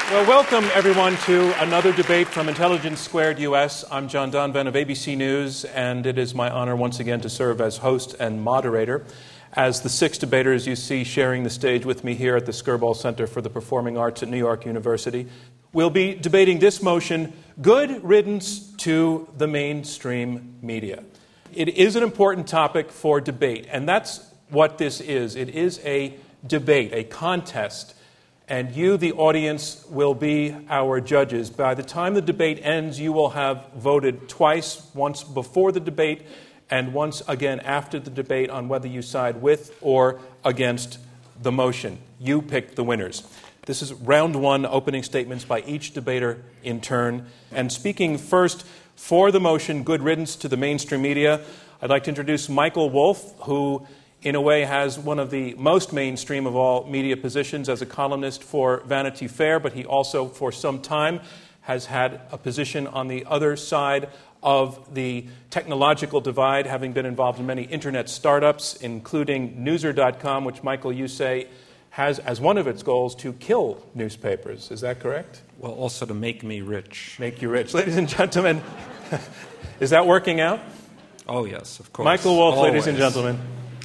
Well, welcome, everyone, to another debate from Intelligence Squared US. I'm John Donvan of ABC News, and it is my honor once again to serve as host and moderator. As the six debaters you see sharing the stage with me here at the Skirball Center for the Performing Arts at New York University, we'll be debating this motion, good riddance to the mainstream media. It is an important topic for debate, and that's what this is. It is a debate, a contest. And you, the audience, will be our judges. By the time the debate ends, you will have voted twice, once before the debate and once again after the debate on whether you side with or against the motion. You pick the winners. This is round one, opening statements by each debater in turn. And speaking first for the motion, good riddance to the mainstream media, I'd like to introduce Michael Wolff, who in a way has one of the most mainstream of all media positions as a columnist for Vanity Fair, but he also, for some time, has had a position on the other side of the technological divide, having been involved in many internet startups, including Newser.com, which, Michael, you say has as one of its goals to kill newspapers. Is that correct? Well, also to make me rich. Make you rich. Ladies and gentlemen, is that working out? Oh, yes, of course. Michael Wolff, always. ladies and gentlemen.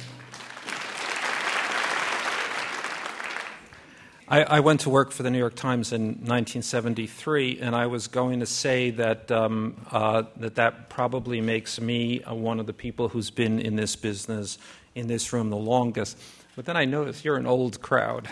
I went to work for the New York Times in 1973, and I was going to say that that probably makes me one of the people who's been in this business, in this room, the longest. But then I noticed you're an old crowd.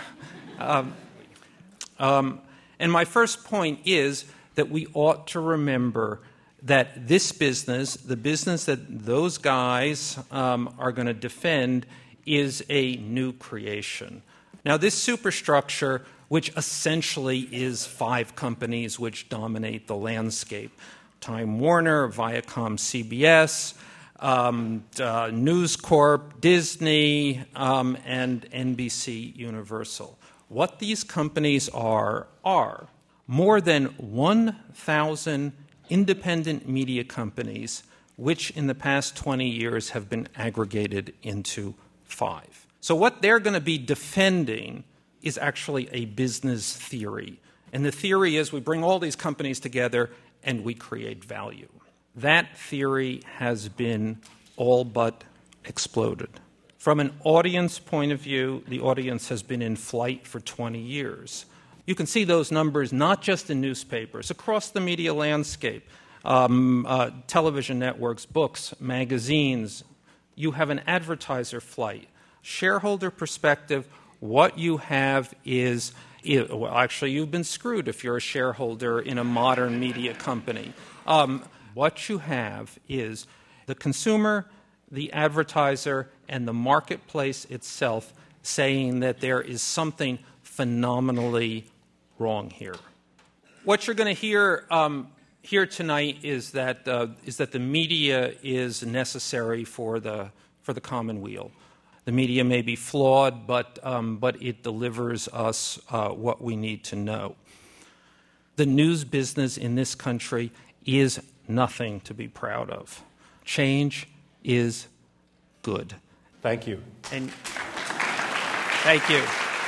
And my first point is that we ought to remember that this business, the business that those guys are going to defend, is a new creation. Now, this superstructure, which essentially is five companies which dominate the landscape, Time Warner, Viacom CBS, News Corp, Disney, and NBC Universal. What these companies are more than 1,000 independent media companies, which in the past 20 years have been aggregated into five. So what they're going to be defending is actually a business theory. And the theory is we bring all these companies together and we create value. That theory has been all but exploded. From an audience point of view, the audience has been in flight for 20 years. You can see those numbers not just in newspapers, across the media landscape, television networks, books, magazines. You have an advertiser flight. Shareholder perspective, what you have is, well, actually, you've been screwed if you're a shareholder in a modern media company. What you have is the consumer, the advertiser, and the marketplace itself saying that there is something phenomenally wrong here. What you're going to hear here tonight is that the media is necessary for the common weal. The media may be flawed, but it delivers us what we need to know. The news business in this country is nothing to be proud of. Change is good. Thank you. And thank you.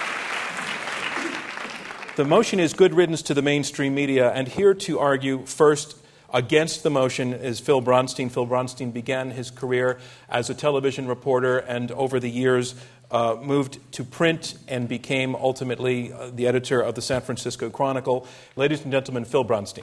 The motion is good riddance to the mainstream media, and here to argue first against the motion is Phil Bronstein. Phil Bronstein began his career as a television reporter and over the years moved to print and became ultimately the editor of the San Francisco Chronicle. Ladies and gentlemen, Phil Bronstein.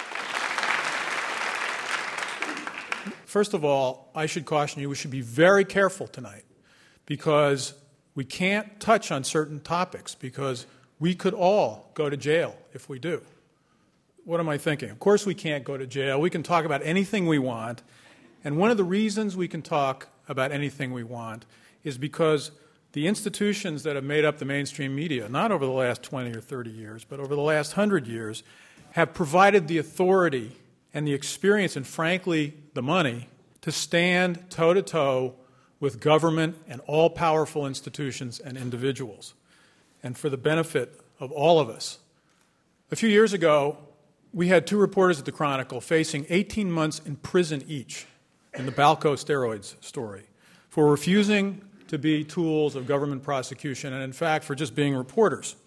First of all, I should caution you, we should be very careful tonight because we can't touch on certain topics because we could all go to jail if we do. What am I thinking? Of course we can't go to jail. We can talk about anything we want. And one of the reasons we can talk about anything we want is because the institutions that have made up the mainstream media, not over the last 20 or 30 years, but over the last 100 years, have provided the authority and the experience and, frankly, the money to stand toe-to-toe with government and all-powerful institutions and individuals, and for the benefit of all of us. A few years ago, we had two reporters at the Chronicle facing 18 months in prison each in the Balco steroids story for refusing to be tools of government prosecution and, in fact, for just being reporters.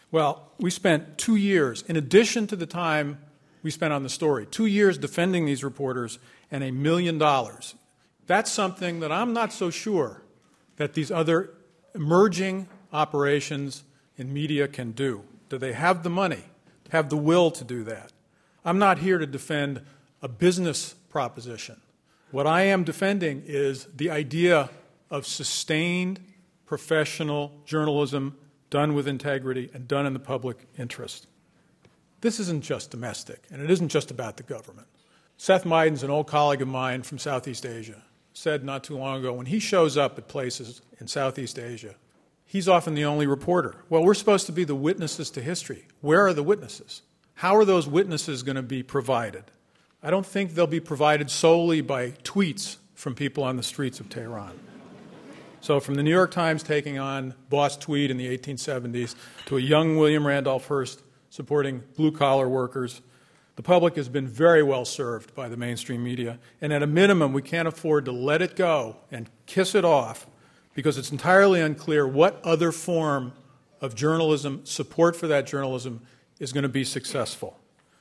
Well, we spent 2 years, in addition to the time we spent on the story, 2 years defending these reporters and $1 million. That's something that I'm not so sure that these other emerging operations in media can do. Do they have the money, have the will to do that? I'm not here to defend a business proposition. What I am defending is the idea of sustained professional journalism done with integrity and done in the public interest. This isn't just domestic, and it isn't just about the government. Seth Meiden's an old colleague of mine from Southeast Asia, said not too long ago, when he shows up at places in Southeast Asia, he's often the only reporter. Well, we're supposed to be the witnesses to history. Where are the witnesses? How are those witnesses going to be provided? I don't think they'll be provided solely by tweets from people on the streets of Tehran. So from the New York Times taking on Boss Tweed in the 1870s to a young William Randolph Hearst supporting blue-collar workers, the public has been very well served by the mainstream media. And at a minimum, we can't afford to let it go and kiss it off because it's entirely unclear what other form of journalism, support for that journalism, is going to be successful.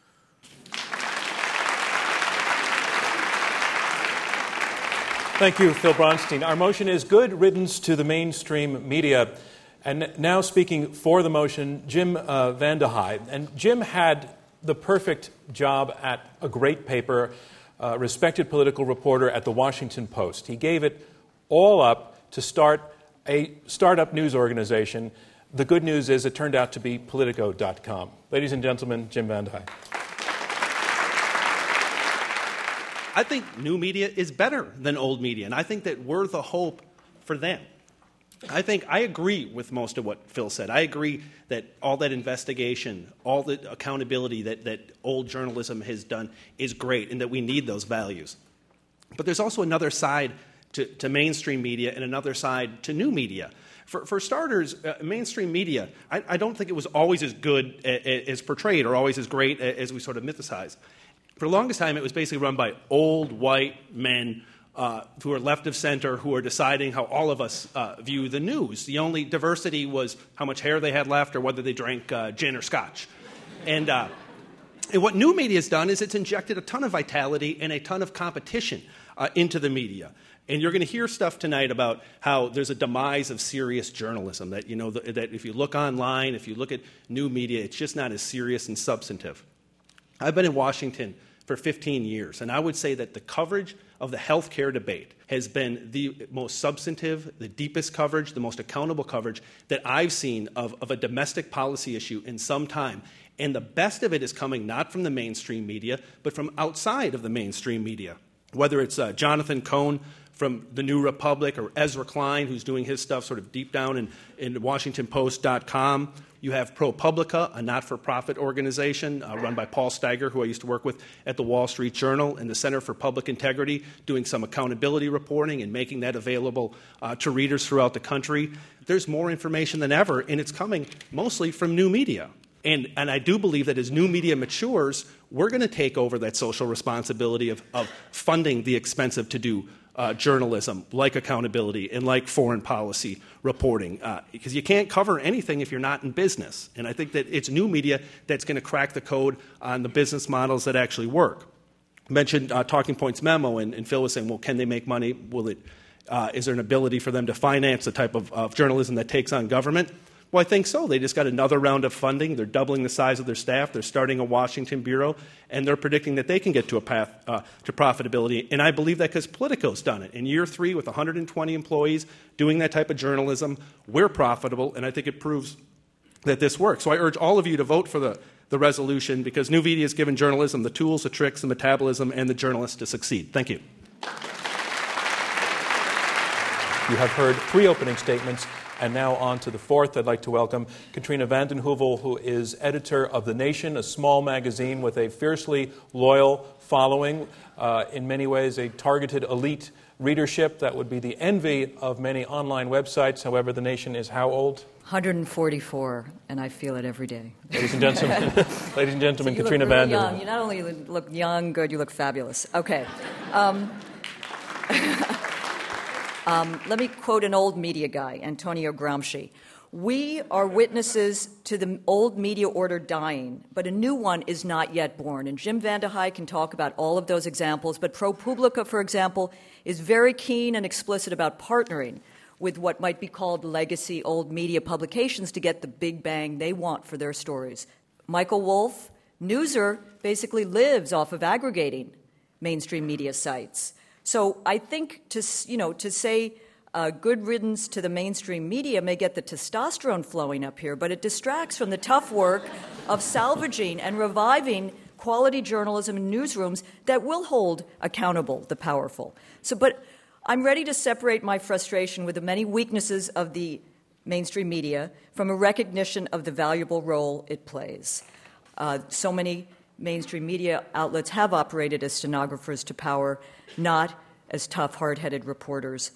Thank you, Phil Bronstein. Our motion is good riddance to the mainstream media. And now speaking for the motion, Jim VandeHei. And Jim had the perfect job at a great paper, respected political reporter at the Washington Post. He gave it all up to start a startup news organization. The good news is it turned out to be Politico.com. Ladies and gentlemen, Jim VandeHei. I think new media is better than old media, and I think that we're the hope for them. I agree with most of what Phil said. I agree that all that investigation, all the accountability that old journalism has done is great and that we need those values. But there's also another side to mainstream media and another side to new media. For starters, mainstream media, I don't think it was always as good as portrayed or always as great as we sort of mythicize. For the longest time, it was basically run by old white men who are left of center, who are deciding how all of us view the news. The only diversity was how much hair they had left or whether they drank gin or scotch. And what new media has done is it's injected a ton of vitality and a ton of competition into the media. And you're going to hear stuff tonight about how there's a demise of serious journalism, that, you know, that if you look online, if you look at new media, it's just not as serious and substantive. I've been in Washington for 15 years, and I would say that the coverage of the health care debate has been the most substantive, the deepest coverage, the most accountable coverage that I've seen of a domestic policy issue in some time. And the best of it is coming not from the mainstream media, but from outside of the mainstream media, whether it's Jonathan Cohn from The New Republic or Ezra Klein, who's doing his stuff sort of deep down in WashingtonPost.com. You have ProPublica, a not-for-profit organization run by Paul Steiger, who I used to work with at the Wall Street Journal, and the Center for Public Integrity, doing some accountability reporting and making that available to readers throughout the country. There's more information than ever, and it's coming mostly from new media. And I do believe that as new media matures, we're going to take over that social responsibility of funding the expensive-to-do journalism, like accountability and like foreign policy reporting, because you can't cover anything if you're not in business. And I think that it's new media that's going to crack the code on the business models that actually work. I mentioned Talking Points memo, and Phil was saying, well, can they make money? Is there an ability for them to finance the type of journalism that takes on government? Well, I think so. They just got another round of funding. They're doubling the size of their staff. They're starting a Washington bureau, and they're predicting that they can get to a path to profitability. And I believe that because Politico's done it. In year 3, with 120 employees doing that type of journalism, we're profitable, and I think it proves that this works. So I urge all of you to vote for the resolution, because new media has given journalism the tools, the tricks, the metabolism, and the journalists to succeed. Thank you. You have heard 3 opening statements. And now on to the 4th. I'd like to welcome Katrina vanden Heuvel, who is editor of The Nation, a small magazine with a fiercely loyal following, in many ways a targeted elite readership that would be the envy of many online websites. However, The Nation is how old? 144, and I feel it every day. Ladies and gentlemen, So Katrina really vanden young. Heuvel. You not only look young, good, you look fabulous. Okay. Let me quote an old media guy, Antonio Gramsci. We are witnesses to the old media order dying, but a new one is not yet born. And Jim Vandehei can talk about all of those examples, but ProPublica, for example, is very keen and explicit about partnering with what might be called legacy old media publications to get the big bang they want for their stories. Michael Wolff, Newser, basically lives off of aggregating mainstream media sites. So I think to say good riddance to the mainstream media may get the testosterone flowing up here, but it distracts from the tough work of salvaging and reviving quality journalism in newsrooms that will hold accountable the powerful. But I'm ready to separate my frustration with the many weaknesses of the mainstream media from a recognition of the valuable role it plays. So many mainstream media outlets have operated as stenographers to power, not as tough, hard-headed reporters.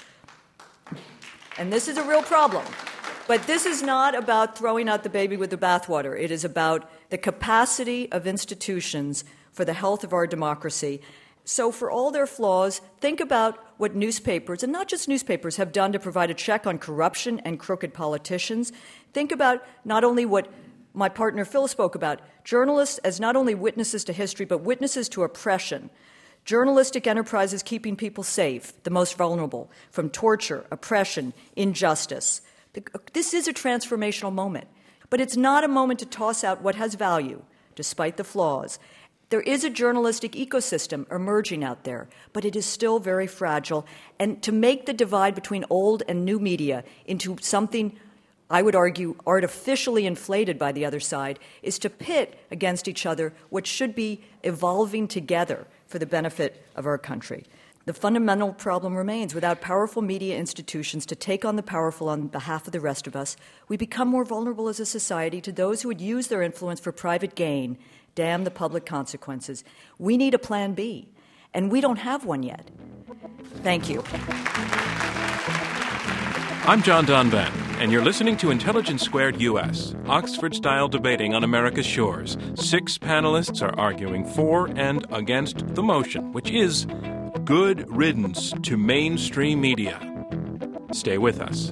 And this is a real problem. But this is not about throwing out the baby with the bathwater. It is about the capacity of institutions for the health of our democracy. So for all their flaws, think about what newspapers, and not just newspapers, have done to provide a check on corruption and crooked politicians. Think about not only what my partner Phil spoke about, journalists as not only witnesses to history, but witnesses to oppression. Journalistic enterprises keeping people safe, the most vulnerable, from torture, oppression, injustice. This is a transformational moment, but it's not a moment to toss out what has value, despite the flaws. There is a journalistic ecosystem emerging out there, but it is still very fragile. And to make the divide between old and new media into something, I would argue, artificially inflated by the other side, is to pit against each other what should be evolving together for the benefit of our country. The fundamental problem remains. Without powerful media institutions to take on the powerful on behalf of the rest of us, we become more vulnerable as a society to those who would use their influence for private gain. Damn the public consequences. We need a plan B, and we don't have one yet. Thank you. I'm John Donvan, and you're listening to Intelligence Squared U.S., Oxford-style debating on America's shores. 6 panelists are arguing for and against the motion, which is good riddance to mainstream media. Stay with us.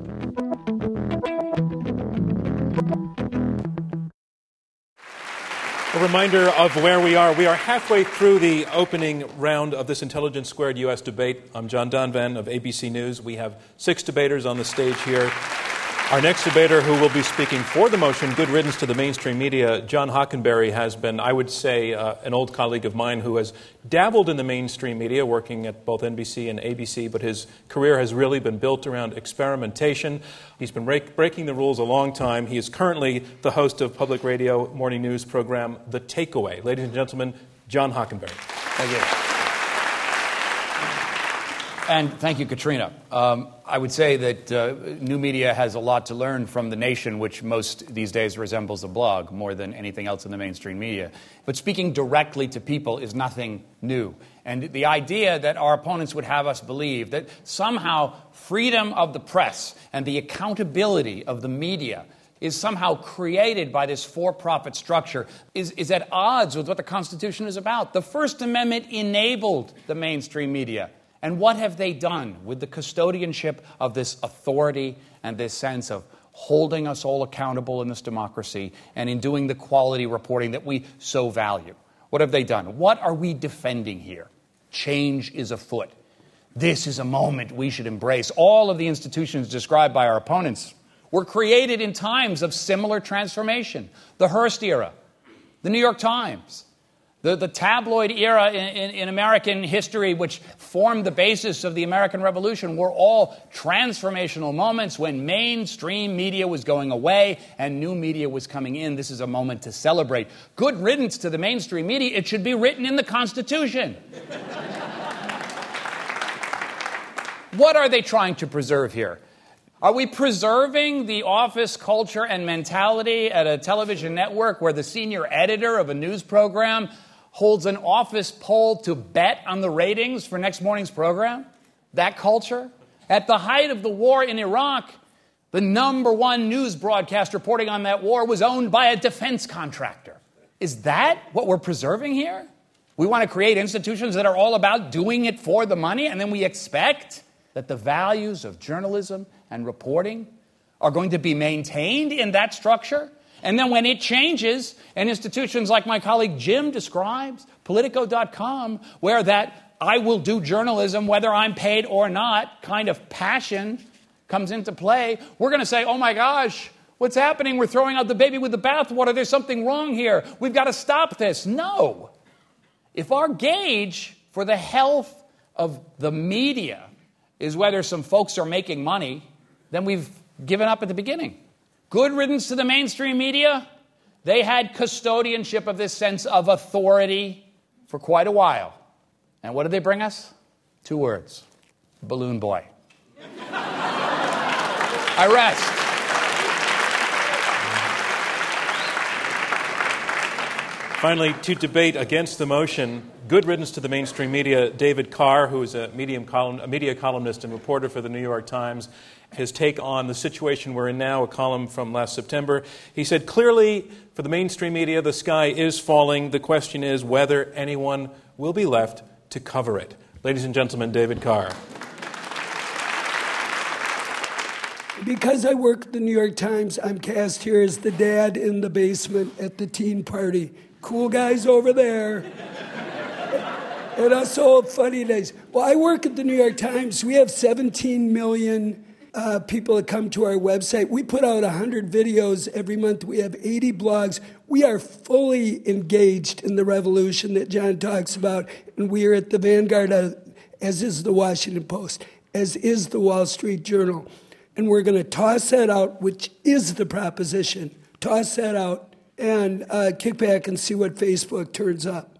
A reminder of where we are. We are halfway through the opening round of this Intelligence Squared U.S. debate. I'm John Donvan of ABC News. We have 6 debaters on the stage here. Our next debater who will be speaking for the motion, good riddance to the mainstream media, John Hockenberry, has been, I would say, an old colleague of mine who has dabbled in the mainstream media, working at both NBC and ABC, but his career has really been built around experimentation. He's been breaking the rules a long time. He is currently the host of public radio morning news program The Takeaway. Ladies and gentlemen, John Hockenberry. Thank you. And thank you, Katrina. I would say that new media has a lot to learn from the nation, which most these days resembles a blog more than anything else in the mainstream media. But speaking directly to people is nothing new. And the idea that our opponents would have us believe that somehow freedom of the press and the accountability of the media is somehow created by this for-profit structure is at odds with what the Constitution is about. The First Amendment enabled the mainstream media. And what have they done with the custodianship of this authority and this sense of holding us all accountable in this democracy and in doing the quality reporting that we so value? What have they done? What are we defending here? Change is afoot. This is a moment we should embrace. All of the institutions described by our opponents were created in times of similar transformation. The Hearst era, the New York Times, the tabloid era in American history, which formed the basis of the American Revolution, were all transformational moments when mainstream media was going away and new media was coming in. This is a moment to celebrate. Good riddance to the mainstream media. It should be written in the Constitution. What are they trying to preserve here? Are we preserving the office culture and mentality at a television network where the senior editor of a news program holds an office poll to bet on the ratings for next morning's program? That culture? At the height of the war in Iraq, the #1 news broadcast reporting on that war was owned by a defense contractor. Is that what we're preserving here? We want to create institutions that are all about doing it for the money, and then we expect that the values of journalism and reporting are going to be maintained in that structure. And then when it changes, and institutions like my colleague Jim describes, Politico.com, where that I will do journalism whether I'm paid or not kind of passion comes into play, we're going to say, oh my gosh, what's happening? We're throwing out the baby with the bathwater. There's something wrong here. We've got to stop this. No. If our gauge for the health of the media is whether some folks are making money, then we've given up at the beginning. Good riddance to the mainstream media. They had custodianship of this sense of authority for quite a while. And what did they bring us? 2 words. Balloon boy. I rest. Finally, to debate against the motion, good riddance to the mainstream media, David Carr, who is a media columnist and reporter for the New York Times, his take on the situation we're in now, a column from last September. He said, clearly, for the mainstream media, the sky is falling. The question is whether anyone will be left to cover it. Ladies and gentlemen, David Carr. Because I work at the New York Times, I'm cast here as the dad in the basement at the teen party. Cool guys over there. And us old funny days. Well, I work at the New York Times. We have 17 million people that come to our website. We put out 100 videos every month. We have 80 blogs. We are fully engaged in the revolution that John talks about. And we are at the vanguard, as is the Washington Post, as is the Wall Street Journal. And we're going to toss that out, which is the proposition. Toss that out and kick back and see what Facebook turns up.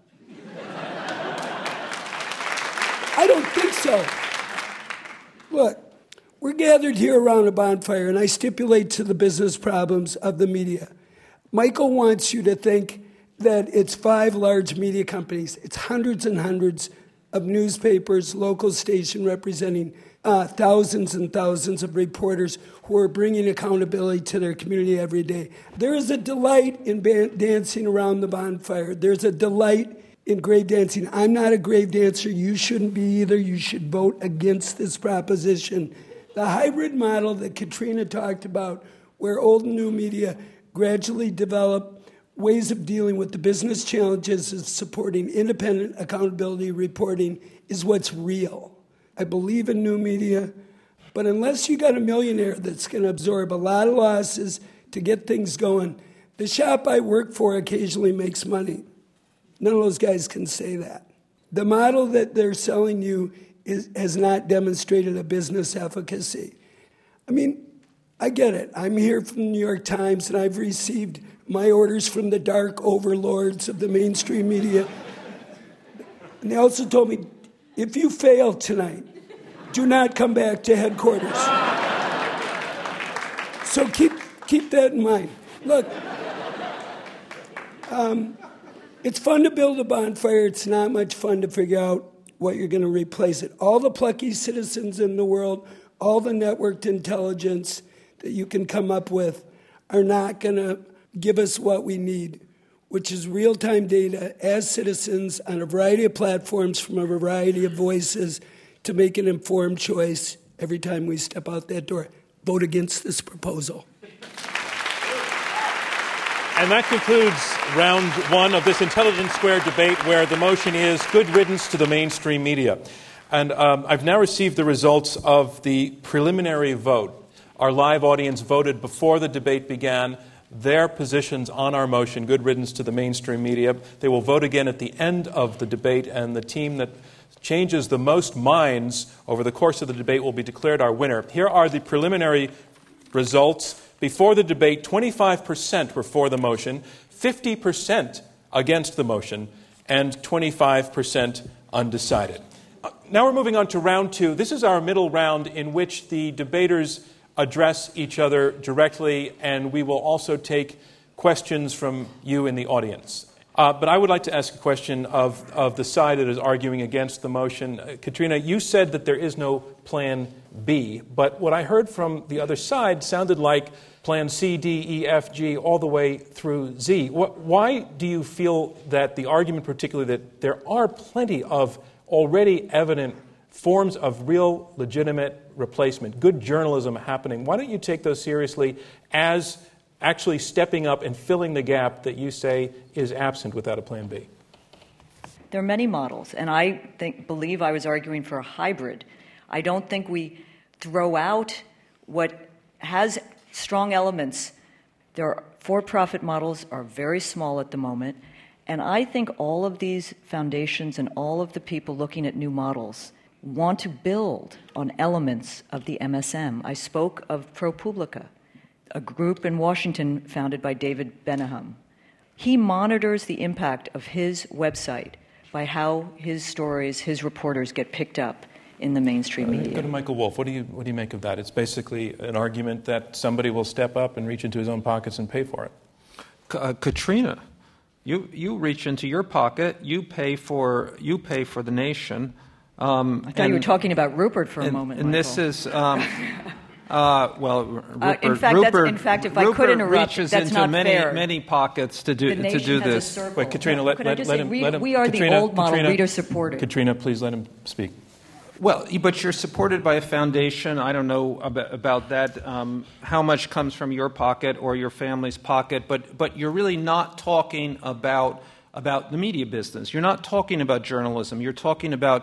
I don't think so. Look, we're gathered here around a bonfire, and I stipulate to the business problems of the media. Michael wants you to think that it's 5 large media companies. It's hundreds and hundreds of newspapers, local station representing thousands and thousands of reporters who are bringing accountability to their community every day. There is a delight in dancing around the bonfire. There's a delight in grave dancing. I'm not a grave dancer. You shouldn't be either. You should vote against this proposition. The hybrid model that Katrina talked about, where old and new media gradually develop ways of dealing with the business challenges of supporting independent accountability reporting, is what's real. I believe in new media, but unless you got a millionaire that's going to absorb a lot of losses to get things going, the shop I work for occasionally makes money. None of those guys can say that. The model that they're selling you has not demonstrated a business efficacy. I mean, I get it. I'm here from the New York Times, and I've received my orders from the dark overlords of the mainstream media. And they also told me, if you fail tonight, do not come back to headquarters. So keep that in mind. Look, it's fun to build a bonfire. It's not much fun to figure out what you're going to replace it. All the plucky citizens in the world, all the networked intelligence that you can come up with are not going to give us what we need, which is real-time data as citizens on a variety of platforms from a variety of voices to make an informed choice every time we step out that door. Vote against this proposal. And that concludes round 1 of this Intelligence Squared debate, where the motion is good riddance to the mainstream media. And I've now received the results of the preliminary vote. Our live audience voted before the debate began their positions on our motion, good riddance to the mainstream media. They will vote again at the end of the debate, and the team that changes the most minds over the course of the debate will be declared our winner. Here are the preliminary results. Before the debate, 25% were for the motion, 50% against the motion, and 25% undecided. Now we're moving on to round 2. This is our middle round in which the debaters address each other directly, and we will also take questions from you in the audience. But I would like to ask a question of the side that is arguing against the motion. Katrina, you said that there is no plan B, but what I heard from the other side sounded like plan C, D, E, F, G, all the way through Z. Why do you feel that the argument, particularly that there are plenty of already evident forms of real, legitimate replacement, good journalism happening. Why don't you take those seriously as actually stepping up and filling the gap that you say is absent without a plan B? There are many models, and I believe I was arguing for a hybrid. I don't think we throw out what has strong elements. Their for-profit models are very small at the moment, and I think all of these foundations and all of the people looking at new models want to build on elements of the MSM. I spoke of ProPublica, a group in Washington founded by David Benahum. He monitors the impact of his website by how his stories, his reporters get picked up in the mainstream media. Go to Michael Wolff. What do you make of that? It's basically an argument that somebody will step up and reach into his own pockets and pay for it. Katrina, you reach into your pocket. You pay for the nation. I thought you were talking about Rupert for a moment. And Michael. this is. Rupert, in fact, if I could interrupt, reaches that's into not many, fair. many pockets to do The nation has a this. circle. Wait, Katrina, let him. We are Katrina, the old model Katrina, reader-supported. Katrina, please let him speak. Well, but you're supported by a foundation. I don't know about that, how much comes from your pocket or your family's pocket, but you're really not talking about the media business. You're not talking about journalism. You're talking about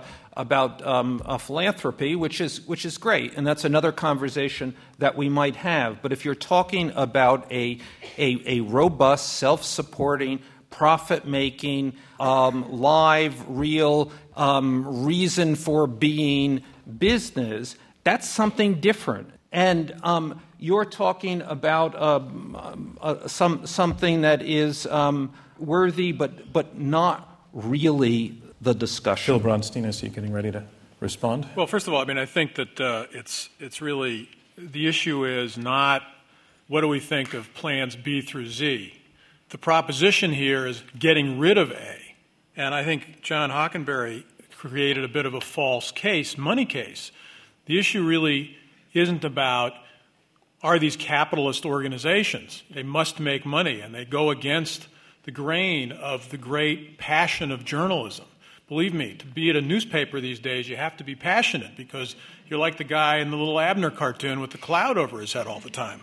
a philanthropy, which is great, and that's another conversation that we might have. But if you're talking about a robust, self-supporting, profit-making, live, real, reason for being business, that's something different. And you're talking about something that is worthy, but not really the discussion. Phil Bronstein, I see you getting ready to respond. Well, first of all, I think that it's really, the issue is not what do we think of plans B through Z. The proposition here is getting rid of A. And I think John Hockenberry created a bit of a false case, money case. The issue really isn't about, are these capitalist organizations? They must make money, and they go against the grain of the great passion of journalism. Believe me, to be at a newspaper these days, you have to be passionate because you're like the guy in the little Abner cartoon with the cloud over his head all the time.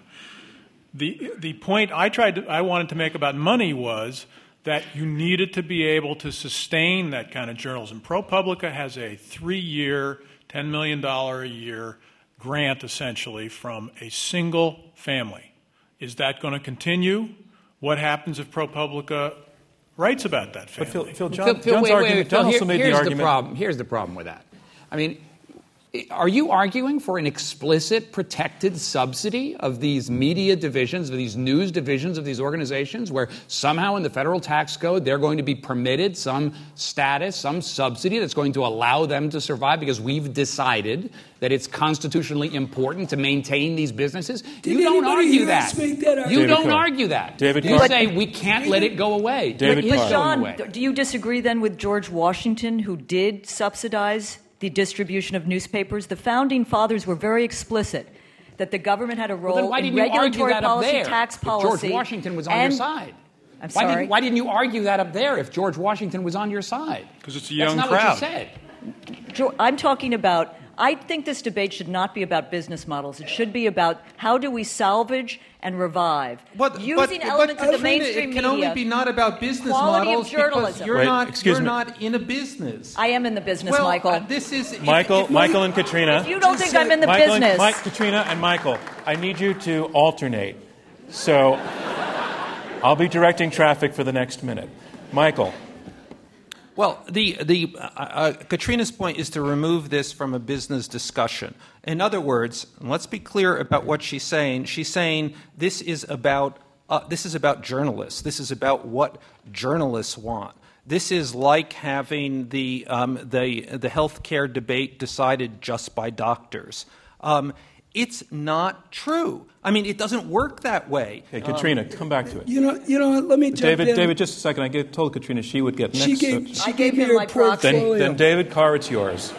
The point I wanted to make about money was that you needed to be able to sustain that kind of journalism. ProPublica has a 3-year, $10 million a year grant, essentially, from a single family. Is that going to continue? What happens if ProPublica writes about that family? But Phil, John's argument, John also made the argument. Here's the problem with that. I mean, are you arguing for an explicit protected subsidy of these media divisions, of these news divisions of these organizations, where somehow in the federal tax code they're going to be permitted some status, some subsidy that's going to allow them to survive because we've decided that it's constitutionally important to maintain these businesses? You don't argue that. You don't argue that. You say we can't let it go away. David Carr. But John, do you disagree then with George Washington, who did subsidize the distribution of newspapers? The founding fathers were very explicit that the government had a role in regulatory policy, tax policy. George Washington was on your side. I'm sorry? Why didn't you argue that up there if George Washington was on your side? Because it's a young crowd. That's not what you said. I'm talking about, I think this debate should not be about business models. It should be about how do we salvage and revive. Using elements of the mainstream media. It can only be not about business quality models of journalism. because you're not in a business. I am in the business, Michael. This is Michael and Katrina. If you don't think I'm in the business. Katrina and Michael, I need you to alternate. So I'll be directing traffic for the next minute. Michael. Well, Katrina's point is to remove this from a business discussion. In other words, and let's be clear about what she's saying. She's saying this is about journalists. This is about what journalists want. This is like having the healthcare debate decided just by doctors. It's not true. I mean, it doesn't work that way. Okay, Katrina, come back to it. You know what? Let me jump in. David, just a second. I told Katrina she would get next. She gave me her portfolio. Then David Carr, it's yours.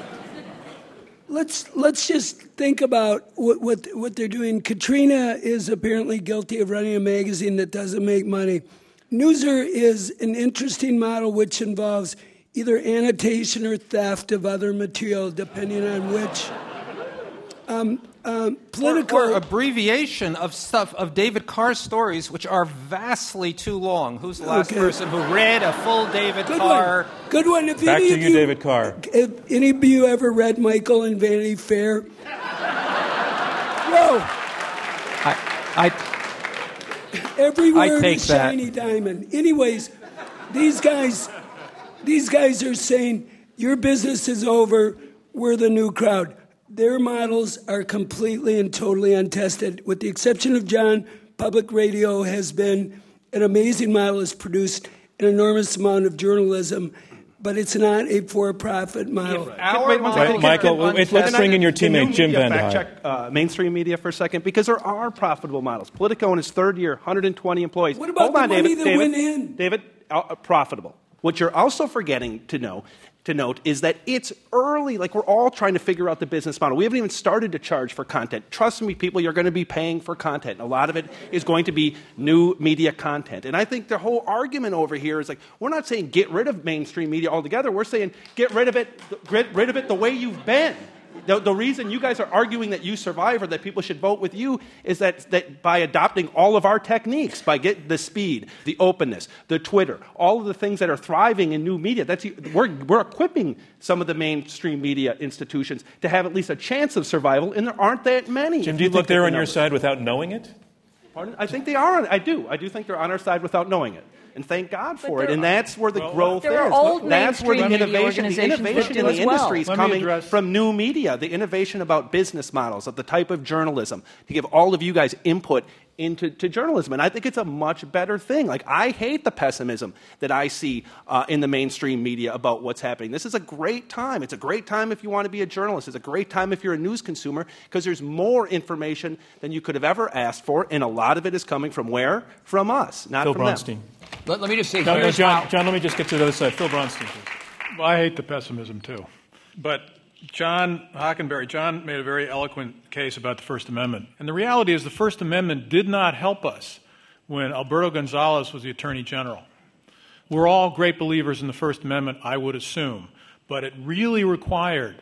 Let's just think about what they're doing. Katrina is apparently guilty of running a magazine that doesn't make money. Newser is an interesting model which involves either annotation or theft of other material, depending on Politico. Or abbreviation of stuff, of David Carr's stories, which are vastly too long. Who's the last person who read a full David Carr? Good one. If Back any to of you, David Carr. If any of you ever read Michael and Vanity Fair? Whoa. Every word is shiny diamond. Anyways, these guys are saying your business is over. We're the new crowd. Their models are completely and totally untested. With the exception of John, public radio has been an amazing model. It's produced an enormous amount of journalism, but it's not a for-profit model. Michael, let's bring in your teammate, Jim Van Fact check mainstream media for a second, because there are profitable models. Politico in its third year, 120 employees. What about the money that went in? David, profitable. What you're also forgetting to note is that it's early. Like, we're all trying to figure out the business model. We haven't even started to charge for content. Trust me, people, you're going to be paying for content. A lot of it is going to be new media content. And I think the whole argument over here is like, we're not saying get rid of mainstream media altogether. We're saying get rid of it the way you've been. The reason you guys are arguing that you survive or that people should vote with you is that by adopting all of our techniques, by getting the speed, the openness, the Twitter, all of the things that are thriving in new media, we're equipping some of the mainstream media institutions to have at least a chance of survival, and there aren't that many. Jim, do you think they're on your side without knowing it? Pardon? I think they are. I do think they're on our side without knowing it. And thank God for it. And that's where the growth is. That's where the innovation in the industry is coming from new media, the innovation about business models, of the type of journalism, to give all of you guys input into journalism. And I think it's a much better thing. Like, I hate the pessimism that I see in the mainstream media about what's happening. This is a great time. It's a great time if you want to be a journalist. It's a great time if you're a news consumer, because there's more information than you could have ever asked for, and a lot of it is coming from where? From us, not Phil from Bronstein. them. Let me just say, John, let me just get to the other side. Phil Bronstein, please. Well, I hate the pessimism, too. But John Hockenberry made a very eloquent case about the First Amendment. And the reality is the First Amendment did not help us when Alberto Gonzales was the Attorney General. We're all great believers in the First Amendment, I would assume. But it really required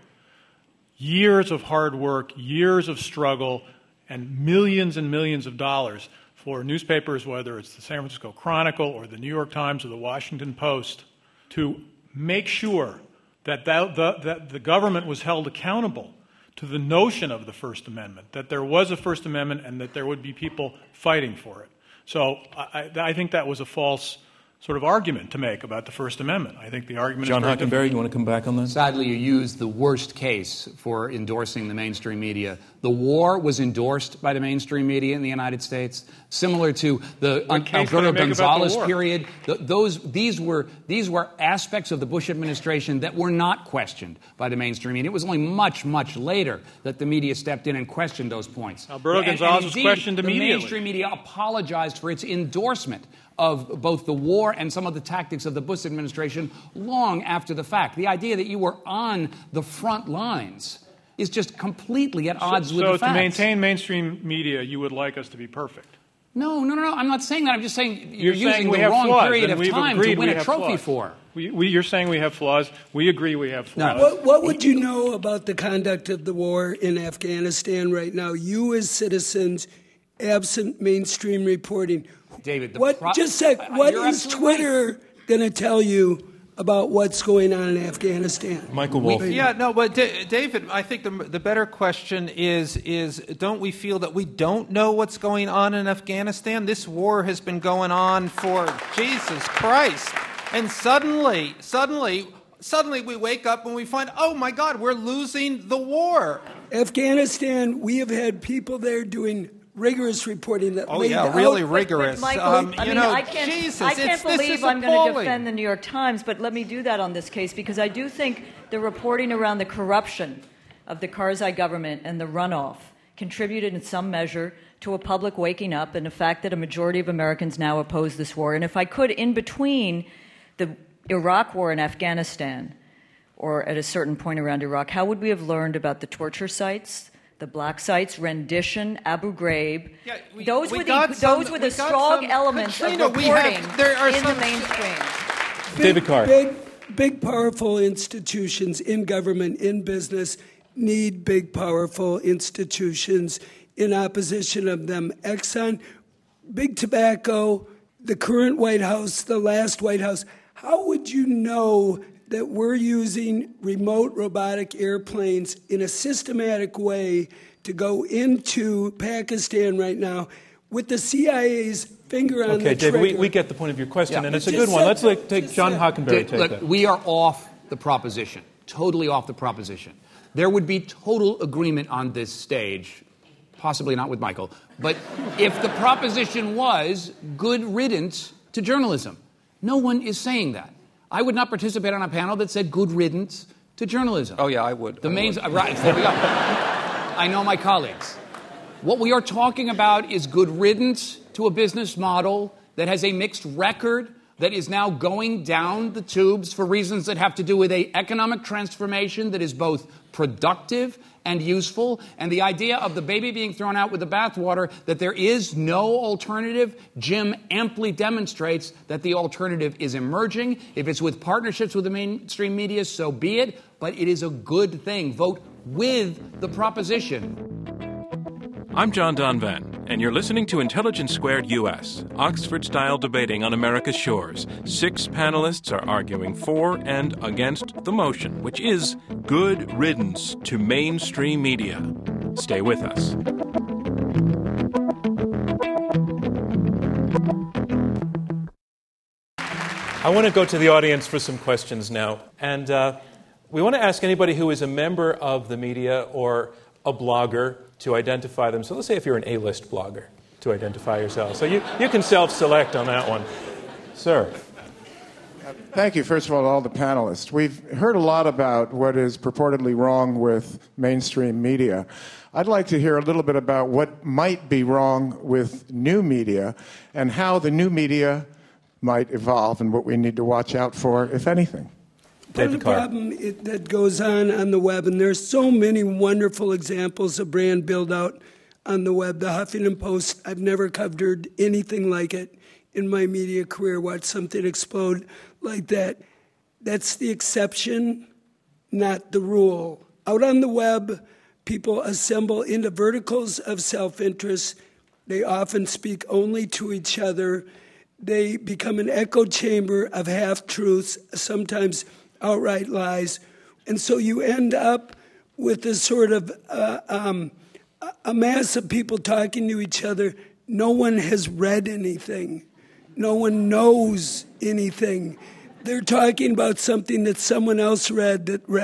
years of hard work, years of struggle, and millions of dollars for newspapers, whether it's the San Francisco Chronicle or the New York Times or the Washington Post, to make sure that the government was held accountable to the notion of the First Amendment, that there was a First Amendment and that there would be people fighting for it. So I think that was a false sort of argument to make about the First Amendment. I think the argument John is very Hockenberry, you want to come back on that? Sadly, you used the worst case for endorsing the mainstream media. The war was endorsed by the mainstream media in the United States, similar to the Alberto Gonzales period. These were aspects of the Bush administration that were not questioned by the mainstream media. It was only much later that the media stepped in and questioned those points. Alberto Gonzales was questioned immediately. The mainstream media apologized for its endorsement of both the war and some of the tactics of the Bush administration long after the fact. The idea that you were on the front lines is just completely at odds with the facts. So to maintain mainstream media, you would like us to be perfect? No. I'm not saying that. I'm just saying you're using the wrong period of time to win a trophy for. You're saying we have flaws. We agree we have flaws. No. What would you know about the conduct of the war in Afghanistan right now? You as citizens, absent mainstream reporting. David, what is Twitter going to tell you about what's going on in Afghanistan? Michael Wolff. But David, I think the better question is don't we feel that we don't know what's going on in Afghanistan? This war has been going on for Jesus Christ. And suddenly we wake up and we find, oh my God, we're losing the war. Afghanistan, we have had people there doing rigorous reporting that really rigorous. Michael, I can't believe I'm going to defend the New York Times, but let me do that on this case, because I do think the reporting around the corruption of the Karzai government and the runoff contributed in some measure to a public waking up and the fact that a majority of Americans now oppose this war. And if I could, in between the Iraq war and Afghanistan, or at a certain point around Iraq, how would we have learned about the torture sites, the black sites, rendition, Abu Ghraib? Those were the strong elements of reporting in the mainstream. David Carr. Big, powerful institutions in government, in business, need big, powerful institutions in opposition of them. Exxon, big tobacco, the current White House, the last White House. How would you know that we're using remote robotic airplanes in a systematic way to go into Pakistan right now with the CIA's finger on the trigger? Okay, David, we get the point of your question, and it's a good one. Let's take John Hockenberry. Look, we are off the proposition, totally off the proposition. There would be total agreement on this stage, possibly not with Michael, but if the proposition was good riddance to journalism. No one is saying that. I would not participate on a panel that said good riddance to journalism. Oh, yeah, I would. Right, there we go. I know my colleagues. What we are talking about is good riddance to a business model that has a mixed record, that is now going down the tubes for reasons that have to do with an economic transformation that is both productive and useful. And the idea of the baby being thrown out with the bathwater, that there is no alternative, Jim amply demonstrates that the alternative is emerging. If it's with partnerships with the mainstream media, so be it. But it is a good thing. Vote with the proposition. I'm John Donvan, and you're listening to Intelligence Squared U.S., Oxford-style debating on America's shores. 6 panelists are arguing for and against the motion, which is good riddance to mainstream media. Stay with us. I want to go to the audience for some questions now, and we want to ask anybody who is a member of the media or a blogger to identify them. So let's say if you're an A-list blogger, to identify yourself. So you can self-select on that one. Sir. Thank you, first of all the panelists. We've heard a lot about what is purportedly wrong with mainstream media. I'd like to hear a little bit about what might be wrong with new media and how the new media might evolve and what we need to watch out for, if anything. Part of the problem that goes on the web, and there's so many wonderful examples of brand build-out on the web. The Huffington Post, I've never covered anything like it in my media career, watched something explode like that. That's the exception, not the rule. Out on the web, people assemble into verticals of self-interest. They often speak only to each other. They become an echo chamber of half-truths, sometimes outright lies. And so you end up with this sort of a mass of people talking to each other. No one has read anything. No one knows anything. They're talking about something that someone else read.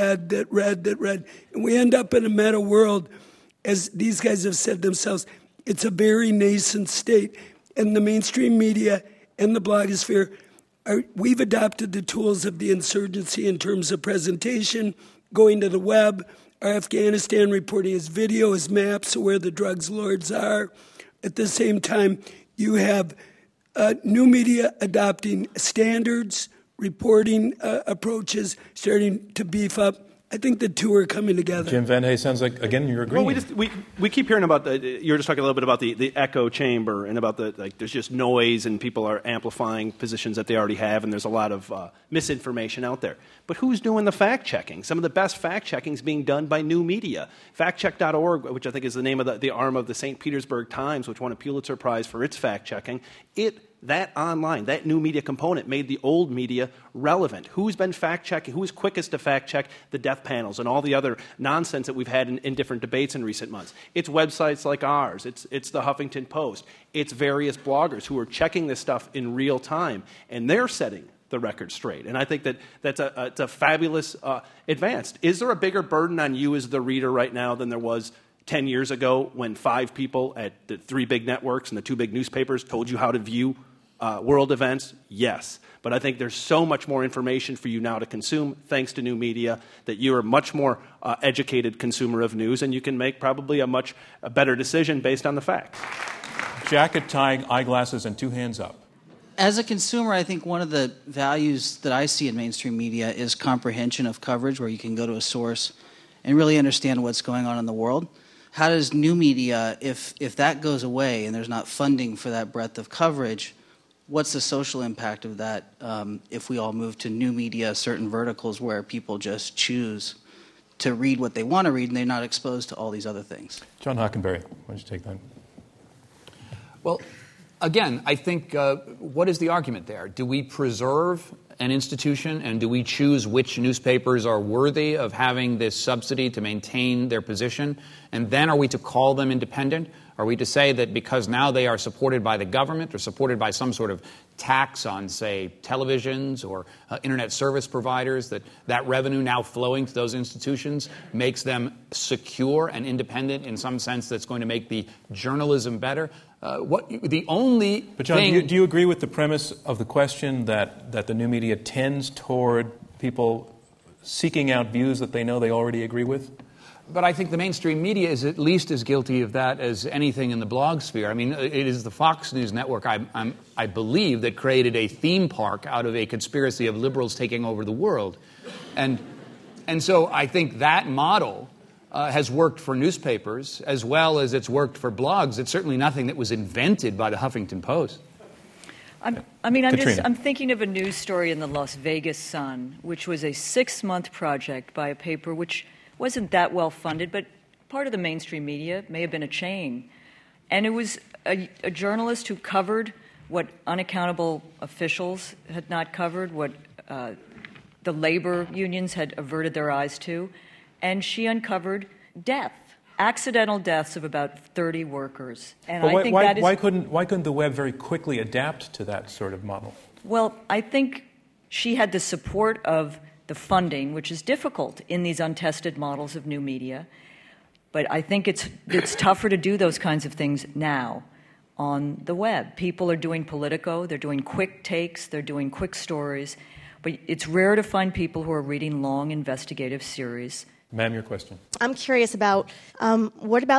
And we end up in a meta world, as these guys have said themselves. It's a very nascent state. And the mainstream media and the blogosphere, we've adopted the tools of the insurgency in terms of presentation, going to the web. Our Afghanistan reporting is video, is maps of where the drugs lords are. At the same time, you have new media adopting standards, reporting approaches, starting to beef up. I think the two are coming together. Jim VandeHei, sounds like, again, you're agreeing. Well, we keep hearing about you're just talking a little bit about the echo chamber and about there's just noise and people are amplifying positions that they already have, and there's a lot of misinformation out there. But who's doing the fact-checking? Some of the best fact-checking is being done by new media. Factcheck.org, which I think is the name of the arm of the St. Petersburg Times, which won a Pulitzer Prize for its fact-checking, that online, that new media component made the old media relevant. Who's been fact-checking? Who is quickest to fact-check the death panels and all the other nonsense that we've had in different debates in recent months? It's websites like ours. It's the Huffington Post. It's various bloggers who are checking this stuff in real time, and they're setting the record straight. And I think that's a fabulous advance. Is there a bigger burden on you as the reader right now than there was 10 years ago when 5 people at the 3 big networks and the 2 big newspapers told you how to view world events? Yes. But I think there's so much more information for you now to consume, thanks to new media, that you're a much more educated consumer of news, and you can make probably a much better decision based on the facts. Jacket, tie, eyeglasses, and 2 hands up. As a consumer, I think one of the values that I see in mainstream media is comprehension of coverage, where you can go to a source and really understand what's going on in the world. How does new media, if that goes away and there's not funding for that breadth of coverage, what's the social impact of that if we all move to new media, certain verticals where people just choose to read what they want to read, and they're not exposed to all these other things. John Hockenberry, why don't you take that? Well, again, I think what is the argument there? Do we preserve an institution, and do we choose which newspapers are worthy of having this subsidy to maintain their position? And then are we to call them independent? Are we to say that because now they are supported by the government or supported by some sort of tax on, say, televisions or internet service providers, that revenue now flowing to those institutions makes them secure and independent in some sense that's going to make the journalism better? But John, do you agree with the premise of the question that the new media tends toward people seeking out views that they know they already agree with? But I think the mainstream media is at least as guilty of that as anything in the blog sphere. I mean, it is the Fox News network, I believe, that created a theme park out of a conspiracy of liberals taking over the world. And so I think that model has worked for newspapers as well as it's worked for blogs. It's certainly nothing that was invented by the Huffington Post. I'm thinking of a news story in the Las Vegas Sun, which was a 6-month project by a paper which wasn't that well funded, but part of the mainstream media, may have been a chain. And it was a journalist who covered what unaccountable officials had not covered, what the labor unions had averted their eyes to, and she uncovered accidental deaths of about 30 workers. And why couldn't the web very quickly adapt to that sort of model? Well, I think she had the support of the funding, which is difficult in these untested models of new media. But I think it's tougher to do those kinds of things now on the web. People are doing Politico, they're doing quick takes, they're doing quick stories, but it's rare to find people who are reading long investigative series. Ma'am, your question. I'm curious about what about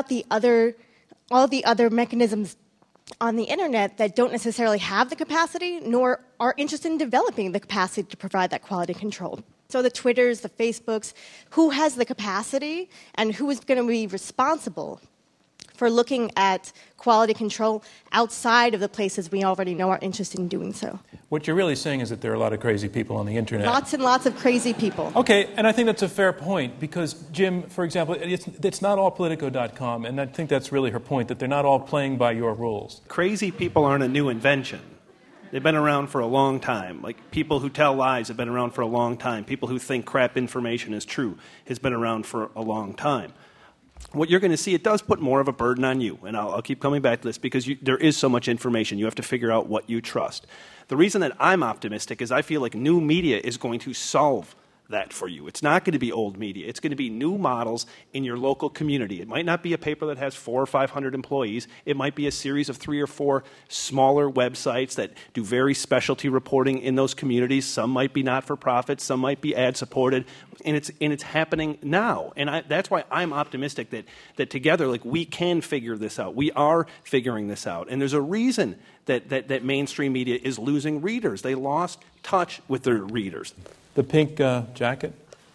all the other mechanisms on the internet that don't necessarily have the capacity nor are interested in developing the capacity to provide that quality control. So the Twitters, the Facebooks, who has the capacity and who is going to be responsible for looking at quality control outside of the places we already know are interested in doing so? What you're really saying is that there are a lot of crazy people on the internet. Lots and lots of crazy people. Okay, and I think that's a fair point because, Jim, for example, it's not all Politico.com, and I think that's really her point, that they're not all playing by your rules. Crazy people aren't a new invention. They've been around for a long time. Like, people who tell lies have been around for a long time. People who think crap information is true has been around for a long time. What you're going to see, it does put more of a burden on you. And I'll keep coming back to this because there is so much information. You have to figure out what you trust. The reason that I'm optimistic is I feel like new media is going to solve that for you. It's not going to be old media. It's going to be new models in your local community. It might not be a paper that has 400 or 500 employees. It might be a series of 3 or 4 smaller websites that do very specialty reporting in those communities. Some might be not-for-profit. Some might be ad-supported. And it's happening now. And that's why I'm optimistic that together, like, we can figure this out. We are figuring this out. And there's a reason that mainstream media is losing readers. They lost touch with their readers. The pink jacket?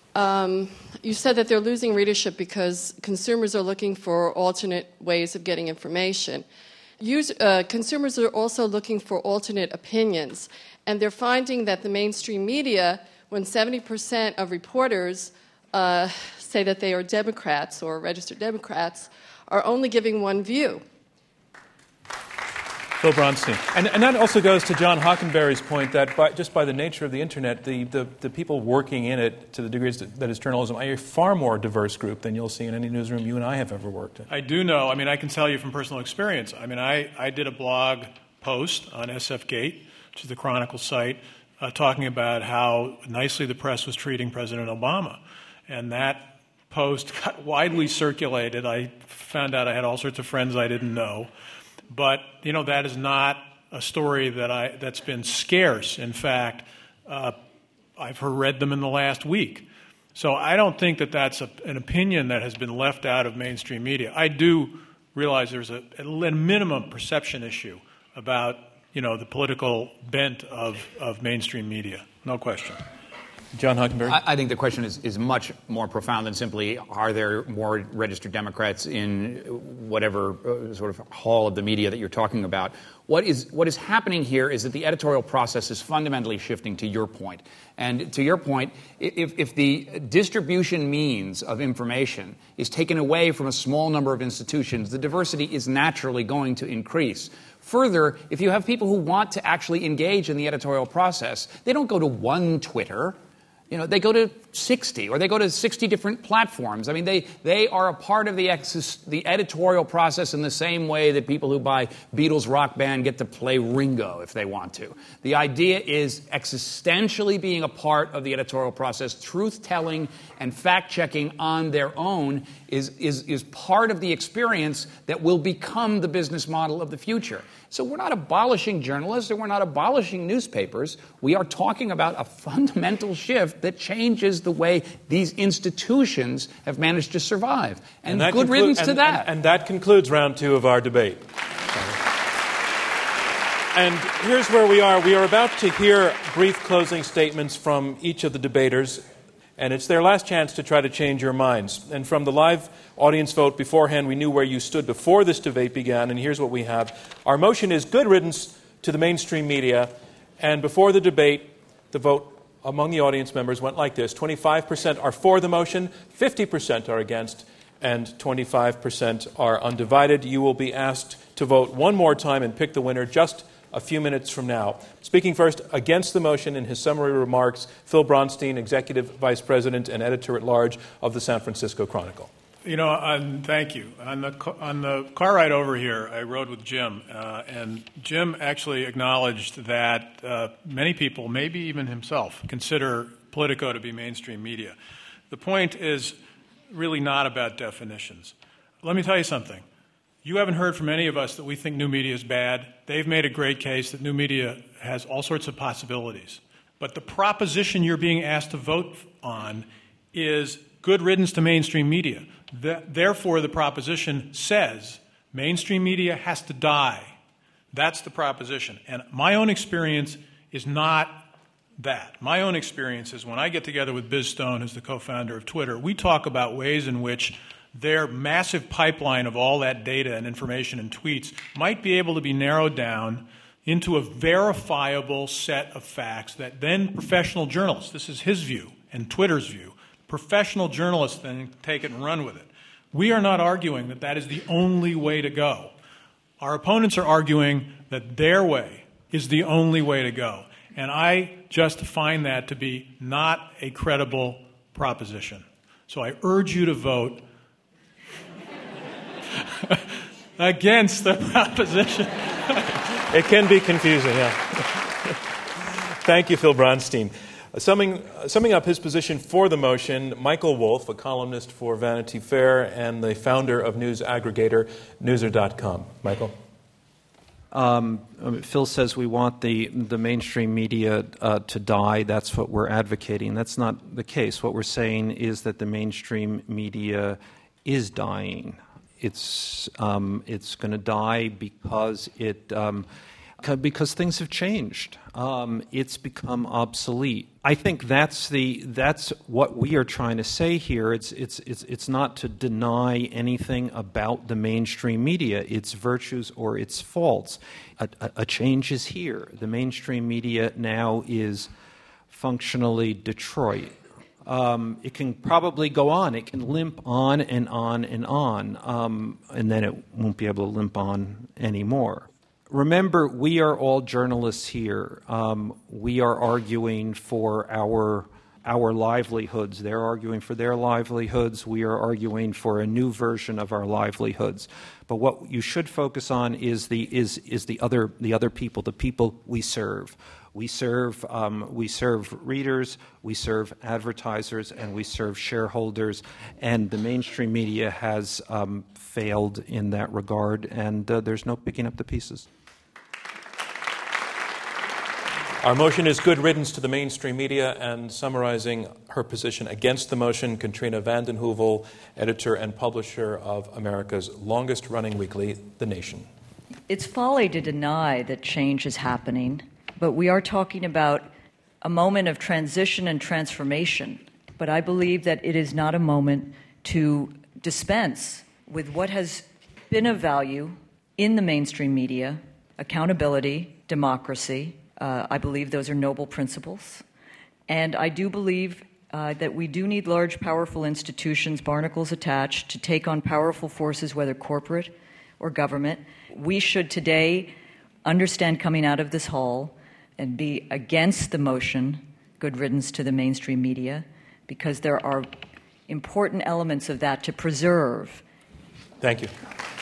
You said that they're losing readership because consumers are looking for alternate ways of getting information. Consumers are also looking for alternate opinions, and they're finding that the mainstream media, when 70% of reporters say that they are Democrats or registered Democrats, are only giving one view. Phil Bronstein. And that also goes to John Hockenberry's point that just by the nature of the internet, the people working in it to the degrees that is journalism are a far more diverse group than you'll see in any newsroom you and I have ever worked in. I do know. I mean, I can tell you from personal experience. I mean, I did a blog post on SF Gate, which is the Chronicle site, talking about how nicely the press was treating President Obama. And that post got widely circulated. I found out I had all sorts of friends I didn't know. But, you know, that is not a story that's been scarce. In fact, I've read them in the last week. So I don't think that that's an opinion that has been left out of mainstream media. I do realize there's a minimum perception issue about, you know, the political bent of mainstream media. No question. John Hockenberry? I think the question is much more profound than simply are there more registered Democrats in whatever sort of hall of the media that you're talking about. What is happening here is that the editorial process is fundamentally shifting, to your point. And to your point, if the distribution means of information is taken away from a small number of institutions, the diversity is naturally going to increase. Further, if you have people who want to actually engage in the editorial process, they don't go to one Twitter. They go to 60, or they go to 60 different platforms. I mean, they are a part of the editorial process in the same way that people who buy Beatles Rock Band get to play Ringo if they want to. The idea is existentially being a part of the editorial process. Truth-telling and fact-checking on their own is part of the experience that will become the business model of the future. So we're not abolishing journalists, and we're not abolishing newspapers. We are talking about a fundamental shift that changes the way these institutions have managed to survive. And good riddance to that. And that concludes round two of our debate. And here's where we are. We are about to hear brief closing statements from each of the debaters, and it's their last chance to try to change your minds. And from the live audience vote beforehand, we knew where you stood before this debate began, and here's what we have. Our motion is good riddance to the mainstream media, and before the debate, the vote among the audience members went like this. 25% are for the motion, 50% are against, and 25% are undivided. You will be asked to vote one more time and pick the winner just a few minutes from now. Speaking first against the motion in his summary remarks, Phil Bronstein, Executive Vice President and Editor-at-Large of the San Francisco Chronicle. Thank you. On the car ride over here, I rode with Jim, and Jim actually acknowledged that many people, maybe even himself, consider Politico to be mainstream media. The point is really not about definitions. Let me tell you something. You haven't heard from any of us that we think new media is bad. They've made a great case that new media has all sorts of possibilities. But the proposition you're being asked to vote on is good riddance to mainstream media. Therefore, the proposition says mainstream media has to die. That's the proposition. And my own experience is not that. My own experience is when I get together with Biz Stone, who's the co-founder of Twitter, we talk about ways in which their massive pipeline of all that data and information and tweets might be able to be narrowed down into a verifiable set of facts that then professional journalists, this is his view and Twitter's view, professional journalists then take it and run with it. We are not arguing that that is the only way to go. Our opponents are arguing that their way is the only way to go. And I just find that to be not a credible proposition. So I urge you to vote against the proposition. It can be confusing, yeah. Thank you, Phil Bronstein. Summing up his position for the motion, Michael Wolff, a columnist for Vanity Fair and the founder of news aggregator Newser.com. Michael? Phil says we want the mainstream media to die. That's what we're advocating. That's not the case. What we're saying is that the mainstream media is dying. It's going to die because because things have changed. It's become obsolete. I think that's what we are trying to say here. It's not to deny anything about the mainstream media, its virtues or its faults. A change is here. The mainstream media now is functionally Detroit. It can probably go on. It can limp on and on and on, and then it won't be able to limp on anymore. Remember, we are all journalists here. We are arguing for our livelihoods. They're arguing for their livelihoods. We are arguing for a new version of our livelihoods. But what you should focus on is the other people, the people we serve. We serve readers, we serve advertisers, and we serve shareholders. And the mainstream media has failed in that regard, and there's no picking up the pieces. Our motion is good riddance to the mainstream media, and summarizing her position against the motion, Katrina vanden Heuvel, editor and publisher of America's longest-running weekly, The Nation. It's folly to deny that change is happening, but we are talking about a moment of transition and transformation, but I believe that it is not a moment to dispense with what has been of value in the mainstream media: accountability, democracy. I believe those are noble principles. And I do believe that we do need large, powerful institutions, barnacles attached, to take on powerful forces, whether corporate or government. We should today understand, coming out of this hall, and be against the motion, good riddance to the mainstream media, because there are important elements of that to preserve. Thank you.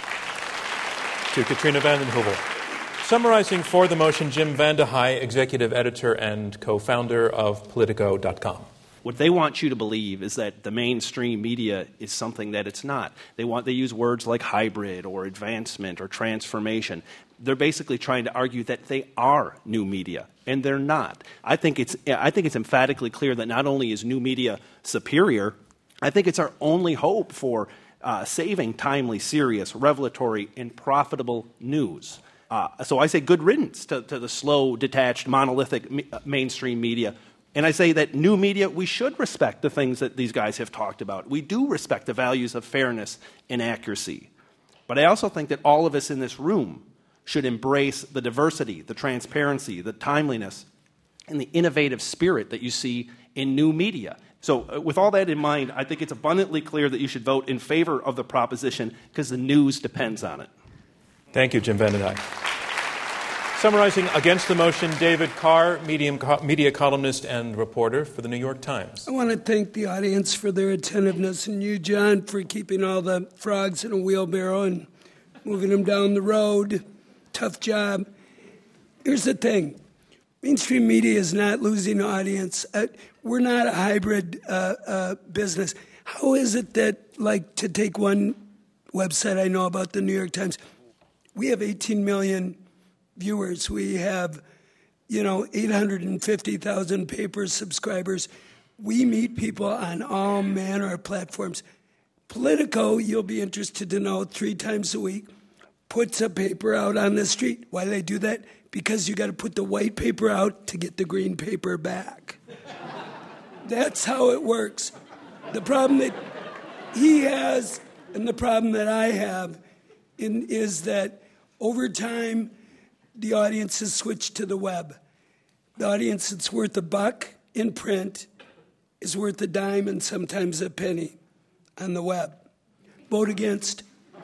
To Katrina vanden Heuvel. Summarizing for the motion, Jim VandeHei, executive editor and co-founder of Politico.com. What they want you to believe is that the mainstream media is something that it's not. They use words like hybrid or advancement or transformation. They're basically trying to argue that they are new media, and they're not. I think it's emphatically clear that not only is new media superior, I think it's our only hope for saving timely, serious, revelatory, and profitable news. So I say good riddance to the slow, detached, monolithic mainstream media. And I say that new media, we should respect the things that these guys have talked about. We do respect the values of fairness and accuracy. But I also think that all of us in this room should embrace the diversity, the transparency, the timeliness, and the innovative spirit that you see in new media. So with all that in mind, I think it's abundantly clear that you should vote in favor of the proposition because the news depends on it. Thank you, Jim VandeHei. Summarizing against the motion, David Carr, media columnist and reporter for the New York Times. I want to thank the audience for their attentiveness, and you, John, for keeping all the frogs in a wheelbarrow and moving them down the road. Tough job. Here's the thing. Mainstream media is not losing audience. We're not a hybrid business. How is it that, like, to take one website I know about, the New York Times, we have 18 million viewers. We have, 850,000 paper subscribers. We meet people on all manner of platforms. Politico, you'll be interested to know, 3 times a week, puts a paper out on the street. Why do they do that? Because you got to put the white paper out to get the green paper back. That's how it works. The problem that he has and the problem that I have is that over time, the audience has switched to the web. The audience that's worth $1 in print is worth a dime and sometimes a penny on the web. Vote against.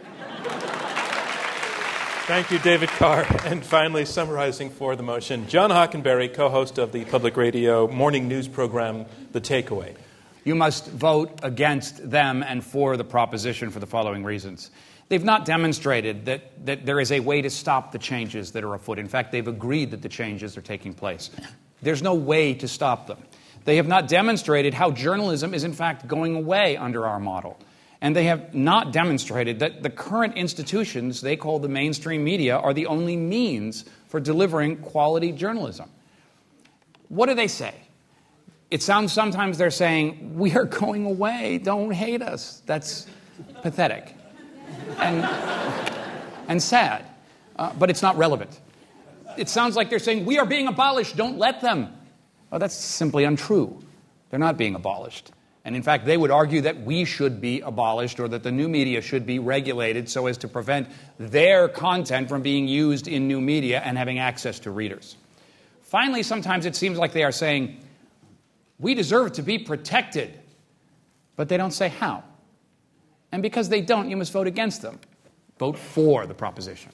Thank you, David Carr. And finally, summarizing for the motion, John Hockenberry, co-host of the public radio morning news program, The Takeaway. You must vote against them and for the proposition for the following reasons. They've not demonstrated that there is a way to stop the changes that are afoot. In fact, they've agreed that the changes are taking place. There's no way to stop them. They have not demonstrated how journalism is, in fact, going away under our model. And they have not demonstrated that the current institutions they call the mainstream media are the only means for delivering quality journalism. What do they say? It sounds sometimes they're saying, we are going away, don't hate us. That's pathetic and sad, but it's not relevant. It sounds like they're saying, we are being abolished, don't let them. Well, that's simply untrue. They're not being abolished. And in fact, they would argue that we should be abolished or that the new media should be regulated so as to prevent their content from being used in new media and having access to readers. Finally, sometimes it seems like they are saying, we deserve to be protected, but they don't say how. And because they don't, you must vote against them. Vote for the proposition.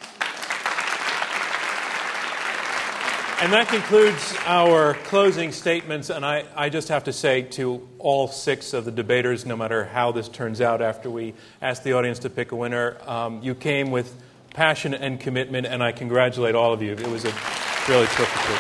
And that concludes our closing statements. And I just have to say to all 6 of the debaters, no matter how this turns out after we ask the audience to pick a winner, you came with passion and commitment, and I congratulate all of you. It was a really terrific group.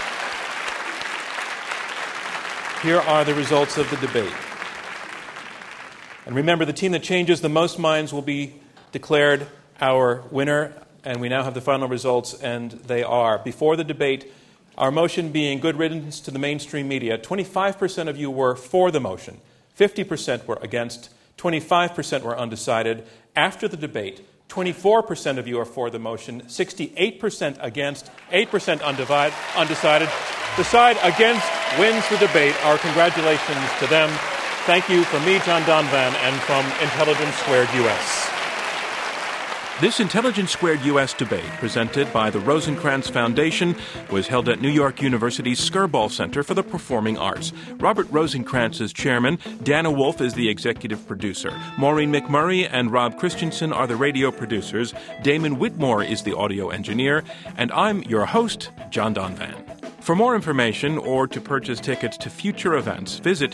Here are the results of the debate. And remember, the team that changes the most minds will be declared our winner. And we now have the final results, and they are. Before the debate, our motion being good riddance to the mainstream media, 25% of you were for the motion, 50% were against, 25% were undecided. After the debate, 24% of you are for the motion, 68% against, 8% undecided. The side against wins the debate. Our congratulations to them. Thank you from me, John Donvan, and from Intelligence Squared US. This Intelligence Squared US debate, presented by the Rosencrantz Foundation, was held at New York University's Skirball Center for the Performing Arts. Robert Rosencrantz is chairman. Dana Wolf is the executive producer. Maureen McMurray and Rob Christensen are the radio producers. Damon Whitmore is the audio engineer. And I'm your host, John Donvan. For more information or to purchase tickets to future events, visit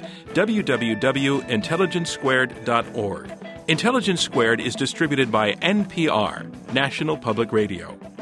www.intelligencesquared.org. Intelligence Squared is distributed by NPR, National Public Radio.